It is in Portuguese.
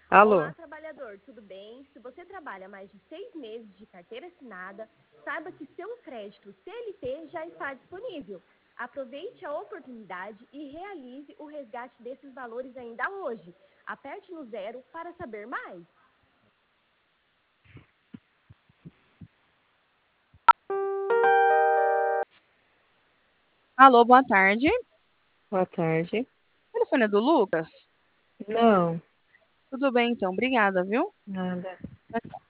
Alô? Olá, trabalhador, tudo bem? Se você trabalha mais de 6 meses de carteira assinada, saiba que seu crédito CLT já está disponível. Aproveite a oportunidade e realize o resgate desses valores ainda hoje. Aperte no zero para saber mais. Alô, boa tarde. Boa tarde. O telefone é do Lucas? Não, Tudo bem, então. Obrigada, viu? nada. Tchau, tchau.